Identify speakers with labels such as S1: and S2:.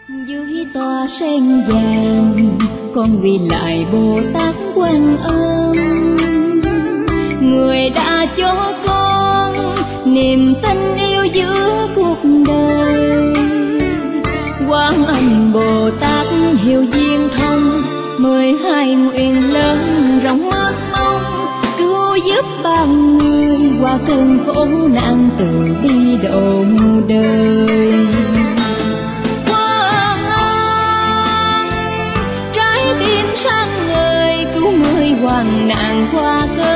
S1: Dưới tòa sen vàng con ghi lại Bồ Tát Quan Âm, người đã cho con niềm tin yêu giữa cuộc đời. Quan Âm Bồ Tát hiểu duyên thông, 12 nguyện lớn rộng mênh mông, cứu giúp bao người qua cơn khổ nạn, từ bi độ đời. Quan Âm trái tim sáng ngời, cứu người hoạn nạn qua cơn